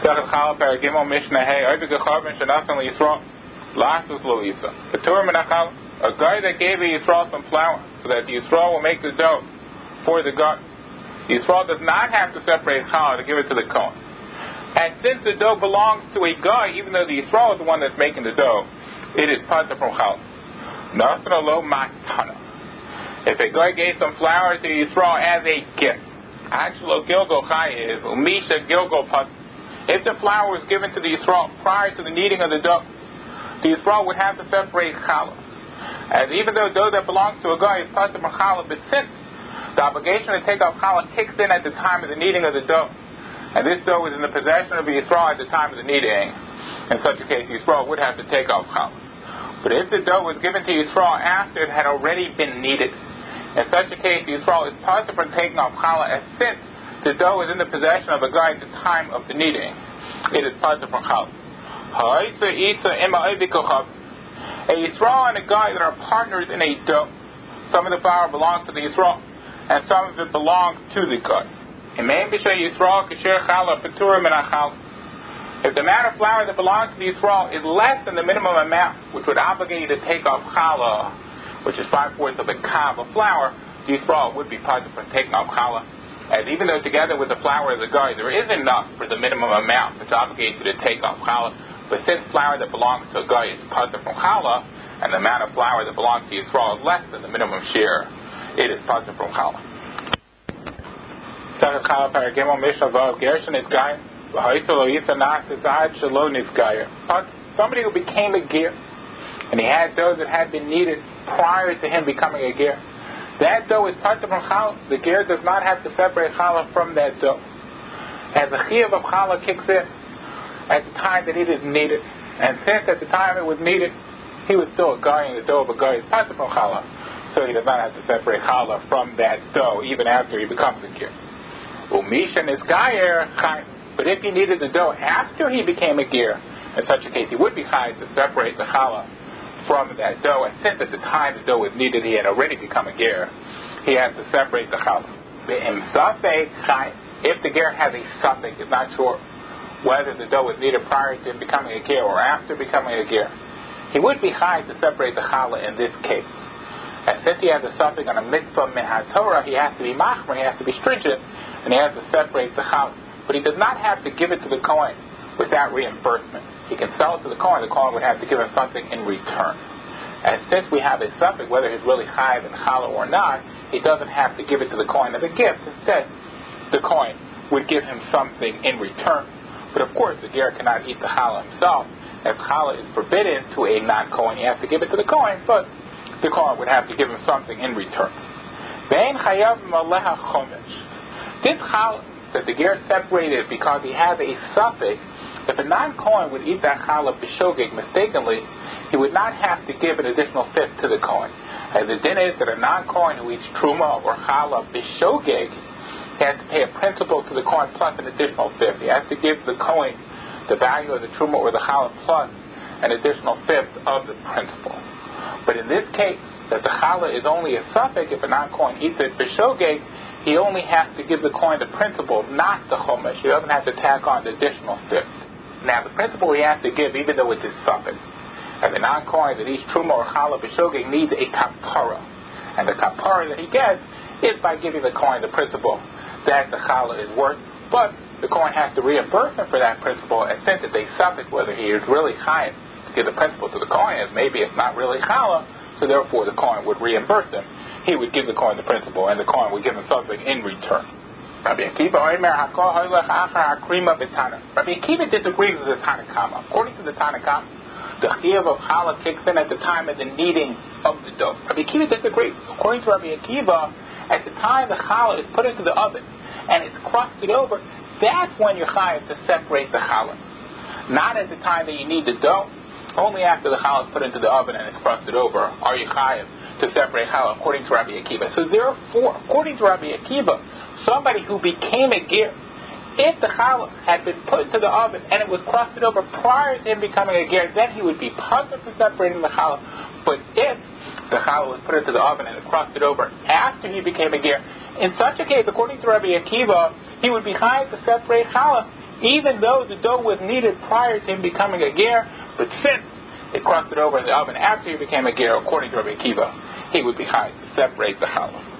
Second Challah Paragimel Mishnah Hey Oivik Acharben Shanasan Yisrael Lasus Lo Isa. The Torah Menachal, a guy that gave a Yisrael some flour so that the Yisrael will make the dough for the God. The Yisrael does not have to separate Challah to give it to the Kohen. And since the dough belongs to a guy, even though the Yisrael is the one that's making the dough, it is patur from Challah. Nasra Lo Matana. If a guy gave some flour to Yisrael as a gift, Achlo Gilgol Chayev, Umisha Gilgol Pat. If the flour was given to the Yisrael prior to the kneading of the dough, the Yisrael would have to separate Challah. And even though dough that belongs to a guy is patur from Challah, but since the obligation to take off Challah kicks in at the time of the kneading of the dough, and this dough is in the possession of the Yisrael at the time of the kneading, in such a case, Yisrael would have to take off Challah. But if the dough was given to Yisrael after it had already been kneaded, in such a case, Yisrael is patur from taking off Challah, as since the dough is in the possession of a guy at the time of the kneading, it is patur from Challah. A Yisrael and a guy that are partners in a dough. Some of the flour belongs to the Yisrael, and some of it belongs to the guy. If the amount of flour that belongs to the Yisrael is less than the minimum amount, which would obligate you to take off Challah, which is 5/4 of a kav of flour, the Yisrael would be patur from taking off Challah. As even though together with the flour of the guy, there is enough for the minimum amount which obligates you to take off Challah, but since flour that belongs to a guy is patur from Challah, and the amount of flour that belongs to Yisrael is less than the minimum share, it is patur from Challah. Somebody who became a ger, and he had dough that had been kneaded prior to him becoming a ger. That dough is patur from Challah. The ger does not have to separate Challah from that dough. As the chiyuv of Challah kicks in at the time that it is kneaded, and since at the time it was kneaded, he was still a guy, and the dough of a guy is patur from Challah, so he does not have to separate Challah from that dough even after he becomes a ger. Umishan is gayer chai. But if he kneaded the dough after he became a ger, in such a case he would be chai to separate the Challah from that dough, and since at the time the dough was kneaded he had already become a ger, he has to separate the Challah. If the ger has a suffix, is not sure whether the dough was kneaded prior to him becoming a ger or after becoming a ger, he would be chai to separate the Challah in this case. And since he has a suffix on a mitzvah min haTorah, he has to be machmer, he has to be stringent, and he has to separate the Challah. But he does not have to give it to the Kohen without reimbursement. He can sell it to the Kohen would have to give him something in return. And since we have a suffix, whether he's really chayav in Challah or not, he doesn't have to give it to the Kohen as a gift. Instead, the Kohen would give him something in return. But of course, the ger cannot eat the Challah himself. If Challah is forbidden to a non-Kohen, he has to give it to the Kohen, but the Kohen would have to give him something in return. Ve'en chayav maleha chomesh. This Challah that the ger separated because he has a suffix, if a non-Kohen would eat that Challah b'shogeg mistakenly, he would not have to give an additional fifth to the Kohen. As the din is that a non-Kohen who eats truma or Challah b'shogeg, he has to pay a principal to the Kohen plus an additional fifth. He has to give the Kohen the value of the truma or the Challah plus an additional fifth of the principal. But in this case, that the Challah is only a suffix, if a non-Kohen eats it b'shogeg, he only has to give the Kohen the principal, not the chomesh. He doesn't have to tack on the additional fifth. Now, the principal he has to give, even though it's a suffix, and the non-Kohen that eats truma or Challah b'shogeg needs a kapara, and the kapara that he gets is by giving the Kohen the principal that the Challah is worth, but the Kohen has to reimburse him for that principal, and since it's a suffix, whether he is really chayav to give the principal to the Kohen, as maybe it's not really Challah, so therefore the Kohen would reimburse him. He would give the Kohen the principal, and the Kohen would give him something in return. Rabbi Akiva disagrees with the Tanakama. According to the Tanakama, the chiyuv of Challah kicks in at the time of the kneading of the dough. Rabbi Akiva disagrees. According to Rabbi Akiva, at the time the Challah is put into the oven and it's crusted over, that's when you're chayav to separate the Challah. Not at the time that you knead the dough. Only after the Challah is put into the oven and it's crusted over are you chayav to separate Challah, according to Rabbi Akiva. So therefore, according to Rabbi Akiva, somebody who became a ger, if the Challah had been put into the oven and it was crusted over prior to him becoming a ger, then he would be patur for separating the Challah. But if the Challah was put into the oven and it crusted over after he became a ger, in such a case, according to Rabbi Akiva, he would be chayav to separate Challah, even though the dough was kneaded prior to him becoming a ger, but since it crossed it over in the oven after he became a ger, according to Rabbi Akiva, he would be chayav to separate the challah.